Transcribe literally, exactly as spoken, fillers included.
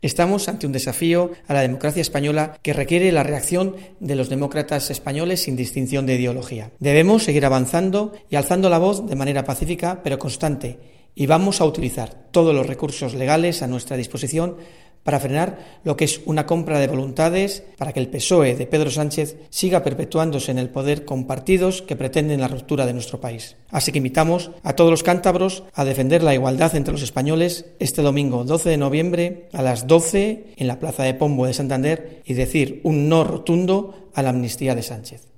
Estamos ante un desafío a la democracia española que requiere la reacción de los demócratas españoles sin distinción de ideología. Debemos seguir avanzando y alzando la voz de manera pacífica pero constante, y vamos a utilizar todos los recursos legales a nuestra disposición para frenar lo que es una compra de voluntades para que el P S O E de Pedro Sánchez siga perpetuándose en el poder con partidos que pretenden la ruptura de nuestro país. Así que invitamos a todos los cántabros a defender la igualdad entre los españoles este domingo doce de noviembre a las doce en la Plaza de Pombo de Santander y decir un no rotundo a la amnistía de Sánchez.